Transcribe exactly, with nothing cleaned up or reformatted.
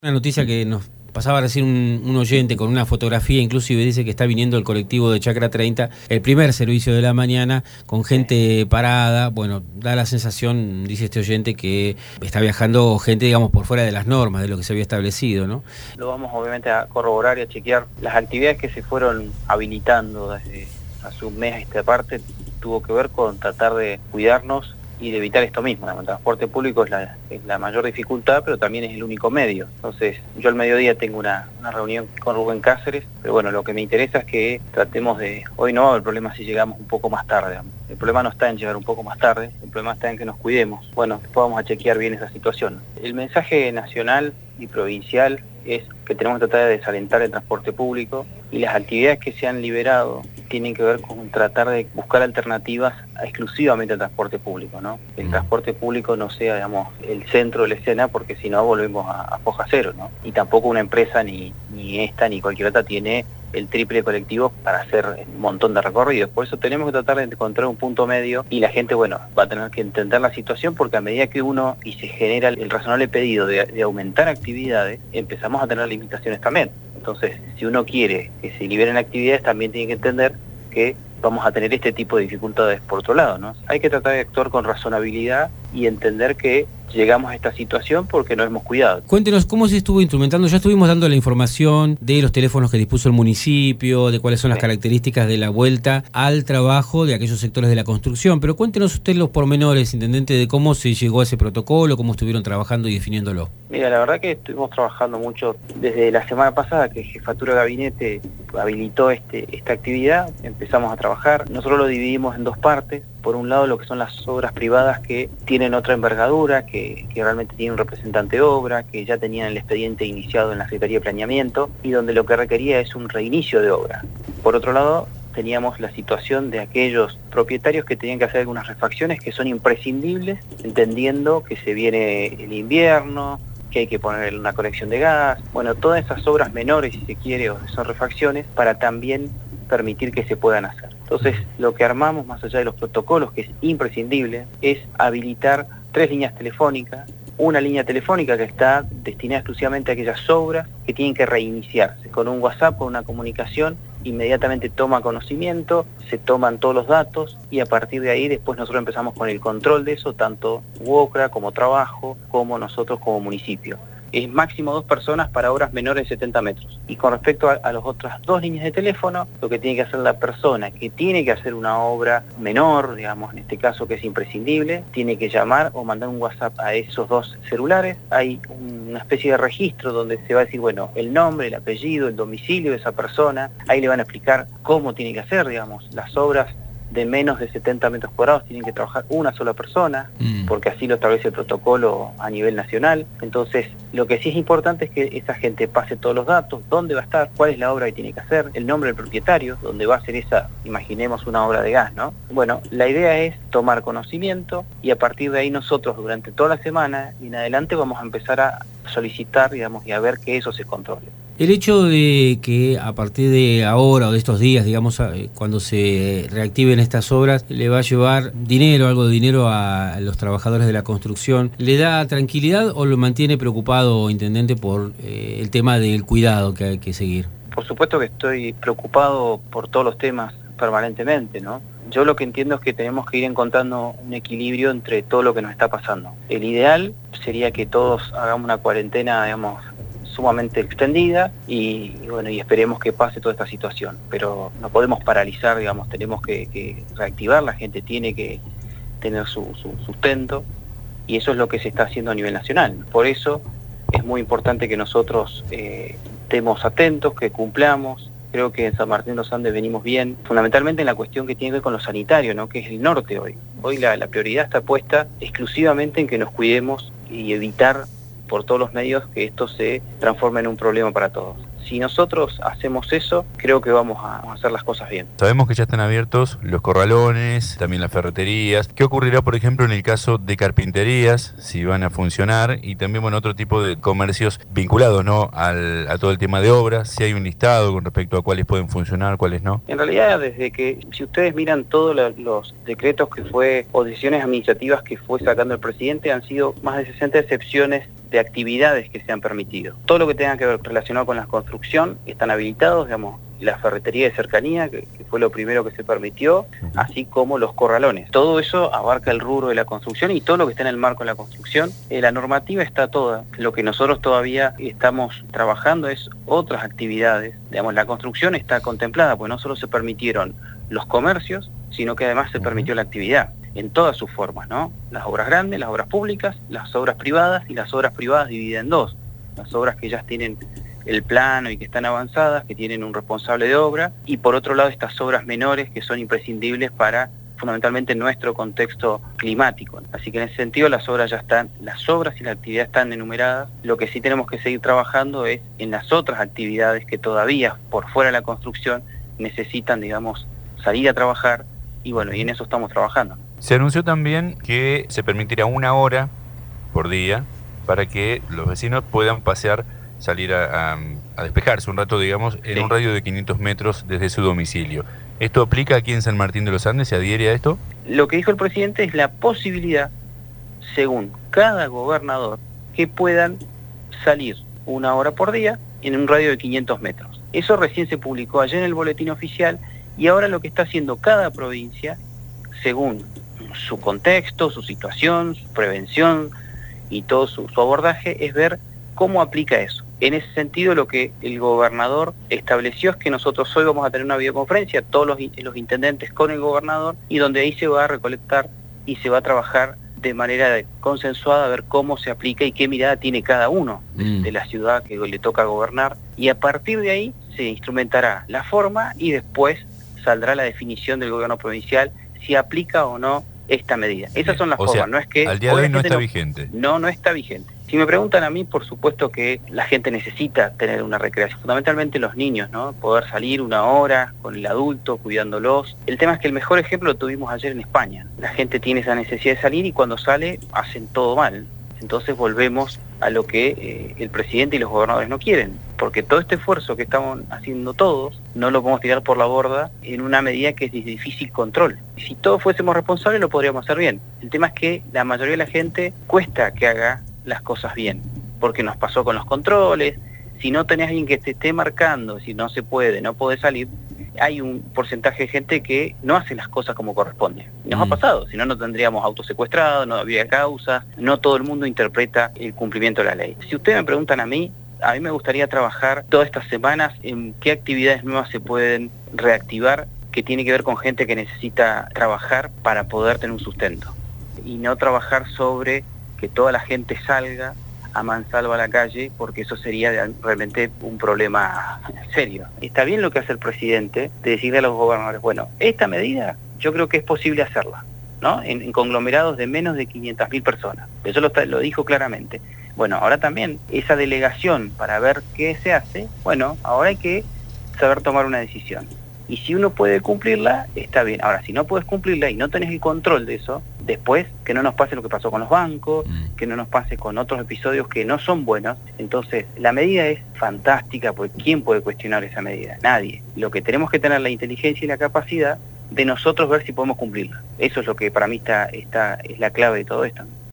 Una noticia que nos pasaba recién un, un oyente con una fotografía, inclusive dice que está viniendo el colectivo de Chacra treinta, el primer servicio de la mañana, con gente parada. Bueno, da la sensación, dice este oyente, que está viajando gente, digamos, por fuera de las normas, de lo que se había establecido, ¿no? Lo vamos obviamente a corroborar y a chequear. Las actividades que se fueron habilitando desde hace un mes a esta parte tuvo que ver con tratar de cuidarnos y de evitar esto mismo. El transporte público es la, es la mayor dificultad, pero también es el único medio. Entonces, yo al mediodía tengo una, una reunión con Rubén Cáceres, pero bueno, lo que me interesa es que tratemos de... Hoy no va a haber problema si llegamos un poco más tarde. El problema no está en llegar un poco más tarde, el problema está en que nos cuidemos. Bueno, después vamos a chequear bien esa situación. El mensaje nacional y provincial es que tenemos que tratar de desalentar el transporte público, y las actividades que se han liberado tienen que ver con tratar de buscar alternativas exclusivamente al transporte público, ¿no? El mm. transporte público no sea, digamos, el centro de la escena, porque si no volvemos a, a foja cero, ¿no? Y tampoco una empresa, ni, ni esta ni cualquier otra, tiene el triple de colectivos para hacer un montón de recorridos. Por eso tenemos que tratar de encontrar un punto medio, y la gente, bueno, va a tener que entender la situación, porque a medida que uno, y se genera el razonable pedido de, de aumentar actividades, empezamos a tener limitaciones también. Entonces, si uno quiere que se liberen actividades, también tiene que entender que vamos a tener este tipo de dificultades por otro lado, ¿no? Hay que tratar de actuar con razonabilidad y entender que llegamos a esta situación porque no hemos cuidado. Cuéntenos cómo se estuvo instrumentando. Ya estuvimos dando la información de los teléfonos que dispuso el municipio, de cuáles son las sí. características de la vuelta al trabajo de aquellos sectores de la construcción, pero cuéntenos usted los pormenores, intendente, de cómo se llegó a ese protocolo, cómo estuvieron trabajando y definiéndolo. Mira, la verdad que estuvimos trabajando mucho desde la semana pasada que Jefatura de Gabinete habilitó este, esta actividad. Empezamos a trabajar. Nosotros lo dividimos en dos partes. Por un lado, lo que son las obras privadas que tienen otra envergadura, que, que realmente tienen un representante de obra, que ya tenían el expediente iniciado en la Secretaría de Planeamiento, y donde lo que requería es un reinicio de obra. Por otro lado, teníamos la situación de aquellos propietarios que tenían que hacer algunas refacciones que son imprescindibles, entendiendo que se viene el invierno, que hay que poner una conexión de gas, bueno, todas esas obras menores, si se quiere, o son refacciones, para también permitir que se puedan hacer. Entonces, lo que armamos, más allá de los protocolos, que es imprescindible, es habilitar tres líneas telefónicas. Una línea telefónica que está destinada exclusivamente a aquellas obras que tienen que reiniciarse. Con un WhatsApp, con una comunicación, inmediatamente toma conocimiento, se toman todos los datos, y a partir de ahí después nosotros empezamos con el control de eso, tanto UOCRA como trabajo, como nosotros como municipio. Es máximo dos personas para obras menores de setenta metros. Y con respecto a, a las otras dos líneas de teléfono, lo que tiene que hacer la persona que tiene que hacer una obra menor, digamos, en este caso que es imprescindible, tiene que llamar o mandar un WhatsApp a esos dos celulares. Hay una especie de registro donde se va a decir, bueno, el nombre, el apellido, el domicilio de esa persona. Ahí le van a explicar cómo tiene que hacer, digamos, las obras de menos de setenta metros cuadrados tienen que trabajar una sola persona, mm. porque así lo establece el protocolo a nivel nacional. Entonces, lo que sí es importante es que esa gente pase todos los datos, dónde va a estar, cuál es la obra que tiene que hacer, el nombre del propietario, dónde va a ser esa, imaginemos una obra de gas, ¿no? Bueno, la idea es tomar conocimiento, y a partir de ahí nosotros durante toda la semana y en adelante vamos a empezar a solicitar, digamos, y a ver que eso se controle. El hecho de que a partir de ahora o de estos días, digamos, cuando se reactiven estas obras, le va a llevar dinero, algo de dinero a los trabajadores de la construcción, ¿le da tranquilidad o lo mantiene preocupado, intendente, por eh, el tema del cuidado que hay que seguir? Por supuesto que estoy preocupado por todos los temas permanentemente, ¿no? Yo lo que entiendo es que tenemos que ir encontrando un equilibrio entre todo lo que nos está pasando. El ideal sería que todos hagamos una cuarentena, digamos, sumamente extendida, y, y bueno, y esperemos que pase toda esta situación, pero no podemos paralizar, digamos, tenemos que, que reactivar, la gente tiene que tener su, su sustento, y eso es lo que se está haciendo a nivel nacional. Por eso es muy importante que nosotros eh, estemos atentos, que cumplamos. Creo que en San Martín de los Andes venimos bien, fundamentalmente en la cuestión que tiene que ver con lo sanitario, ¿no? Que es el norte hoy. Hoy la, la prioridad está puesta exclusivamente en que nos cuidemos y evitar por todos los medios que esto se transforme en un problema para todos. Si nosotros hacemos eso, creo que vamos a hacer las cosas bien. Sabemos que ya están abiertos los corralones, también las ferreterías. ¿Qué ocurrirá, por ejemplo, en el caso de carpinterías, si van a funcionar? Y también, bueno, otro tipo de comercios vinculados, ¿no?, Al, a todo el tema de obras. Si hay un listado con respecto a cuáles pueden funcionar, cuáles no. En realidad, desde que, si ustedes miran todos los decretos que fue, o decisiones administrativas que fue sacando el presidente, han sido más de sesenta excepciones de actividades que se han permitido. Todo lo que tenga que ver relacionado con la construcción están habilitados, digamos, la ferretería de cercanía, que, que fue lo primero que se permitió, así como los corralones. Todo eso abarca el rubro de la construcción y todo lo que está en el marco de la construcción. Eh, la normativa está toda. Lo que nosotros todavía estamos trabajando es otras actividades. Digamos, la construcción está contemplada, porque no solo se permitieron los comercios, sino que además se permitió la actividad en todas sus formas, ¿no? Las obras grandes, las obras públicas, las obras privadas, y las obras privadas divididas en dos. Las obras que ya tienen el plano y que están avanzadas, que tienen un responsable de obra, y por otro lado estas obras menores que son imprescindibles para fundamentalmente nuestro contexto climático. Así que en ese sentido las obras ya están, las obras y la actividad están enumeradas. Lo que sí tenemos que seguir trabajando es en las otras actividades que todavía por fuera de la construcción necesitan, digamos, salir a trabajar, y bueno, y en eso estamos trabajando. Se anunció también que se permitirá una hora por día para que los vecinos puedan pasear, salir a, a, a despejarse un rato, digamos, en sí. un radio de quinientos metros desde su domicilio. ¿Esto aplica aquí en San Martín de los Andes? ¿Se adhiere a esto? Lo que dijo el presidente es la posibilidad, según cada gobernador, que puedan salir una hora por día en un radio de quinientos metros. Eso recién se publicó ayer en el boletín oficial, y ahora lo que está haciendo cada provincia, según su contexto, su situación, su prevención y todo su, su abordaje, es ver cómo aplica eso. En ese sentido, lo que el gobernador estableció es que nosotros hoy vamos a tener una videoconferencia, todos los, los intendentes con el gobernador, y donde ahí se va a recolectar y se va a trabajar de manera consensuada a ver cómo se aplica y qué mirada tiene cada uno mm. de la ciudad que le toca gobernar, y a partir de ahí se instrumentará la forma y después saldrá la definición del gobierno provincial si aplica o no esta medida. Esas son las o formas, sea, no es que... al día de hoy no está no, vigente. No, no está vigente. Si me preguntan a mí, por supuesto que la gente necesita tener una recreación, fundamentalmente los niños, ¿no? Poder salir una hora con el adulto, cuidándolos. El tema es que el mejor ejemplo lo tuvimos ayer en España. La gente tiene esa necesidad de salir y cuando sale hacen todo mal. Entonces volvemos a lo que eh, el presidente y los gobernadores no quieren, porque todo este esfuerzo que estamos haciendo todos no lo podemos tirar por la borda en una medida que es de difícil control. Si todos fuésemos responsables lo podríamos hacer bien. El tema es que la mayoría de la gente cuesta que haga las cosas bien, porque nos pasó con los controles. Si no tenés alguien que te esté marcando, si no se puede, no podés salir, hay un porcentaje de gente que no hace las cosas como corresponde. Nos mm. ha pasado, si no, no tendríamos autosecuestrados, no habría causas, no todo el mundo interpreta el cumplimiento de la ley. Si ustedes me preguntan a mí, a mí me gustaría trabajar todas estas semanas en qué actividades nuevas se pueden reactivar, que tiene que ver con gente que necesita trabajar para poder tener un sustento. Y no trabajar sobre que toda la gente salga a mansalva a la calle, porque eso sería realmente un problema serio. Está bien lo que hace el presidente de decirle a los gobernadores, bueno, esta medida yo creo que es posible hacerla, ¿no? En, en conglomerados de menos de quinientas mil personas. Eso lo, lo dijo claramente. Bueno, ahora también esa delegación para ver qué se hace, bueno, ahora hay que saber tomar una decisión. Y si uno puede cumplirla, está bien. Ahora, si no puedes cumplirla y no tenés el control de eso, después que no nos pase lo que pasó con los bancos, mm. que no nos pase con otros episodios que no son buenos. Entonces, la medida es fantástica, porque ¿quién puede cuestionar esa medida? Nadie. Lo que tenemos que tener la inteligencia y la capacidad de nosotros ver si podemos cumplirla. Eso es lo que para mí está, está, es la clave de todo esto.